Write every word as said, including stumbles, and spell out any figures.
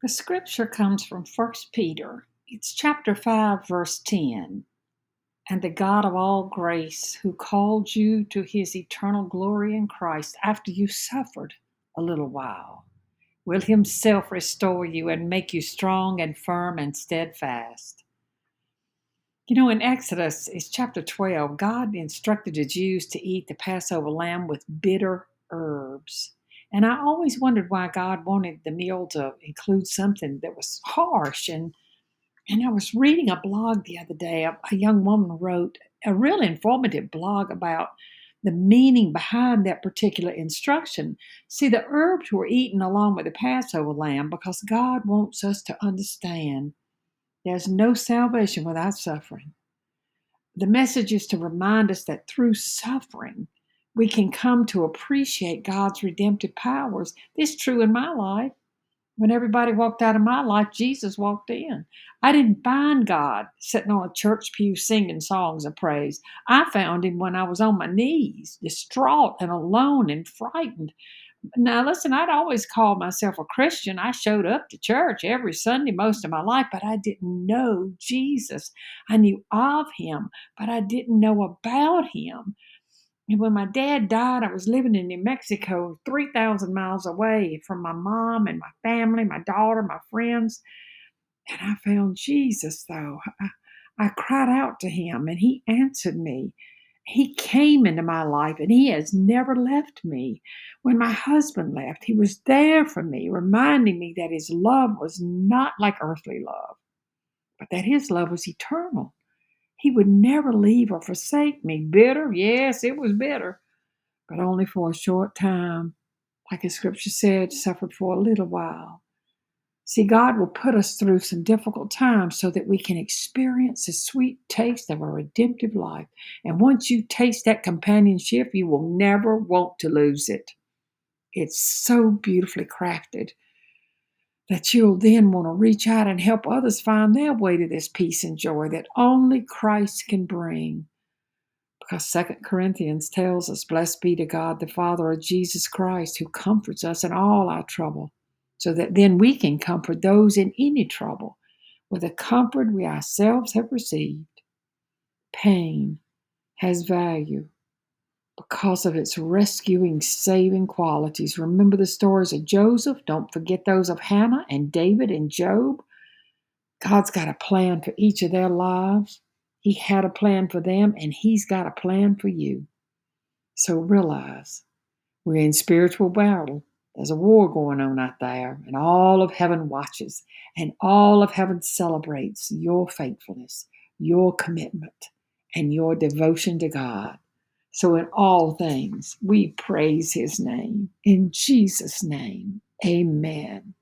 The scripture comes from First Peter. It's chapter five, verse ten. And the God of all grace, who called you to his eternal glory in Christ after you suffered a little while, will himself restore you and make you strong and firm and steadfast. You know, in Exodus, it's chapter twelve, God instructed the Jews to eat the Passover lamb with bitter herbs. And I always wondered why God wanted the meal to include something that was harsh. And, and I was reading a blog the other day. A, a young woman wrote a real informative blog about the meaning behind that particular instruction. See, the herbs were eaten along with the Passover lamb because God wants us to understand there's no salvation without suffering. The message is to remind us that through suffering, we can come to appreciate God's redemptive powers. This is true in my life. When everybody walked out of my life, Jesus walked in. I didn't find God sitting on a church pew singing songs of praise. I found him when I was on my knees, distraught and alone and frightened. Now, listen, I'd always called myself a Christian. I showed up to church every Sunday most of my life, but I didn't know Jesus. I knew of him, but I didn't know about him. And when my dad died, I was living in New Mexico, three thousand miles away from my mom and my family, my daughter, my friends. And I found Jesus, though. I, I cried out to him, and he answered me. He came into my life, and he has never left me. When my husband left, he was there for me, reminding me that his love was not like earthly love, but that his love was eternal. He would never leave or forsake me. Bitter? Yes, it was bitter, but only for a short time. Like the scripture said, suffered for a little while. See, God will put us through some difficult times so that we can experience the sweet taste of a redemptive life. And once you taste that companionship, you will never want to lose it. It's so beautifully crafted that you'll then want to reach out and help others find their way to this peace and joy that only Christ can bring. Because Second Corinthians tells us, blessed be to God, the Father of Jesus Christ, who comforts us in all our trouble, so that then we can comfort those in any trouble with the comfort we ourselves have received. Pain has value because of its rescuing, saving qualities. Remember the stories of Joseph. Don't forget those of Hannah and David and Job. God's got a plan for each of their lives. He had a plan for them, and he's got a plan for you. So realize we're in spiritual battle. There's a war going on out there, and all of heaven watches, and all of heaven celebrates your faithfulness, your commitment, and your devotion to God. So in all things, we praise his name. In Jesus' name, amen.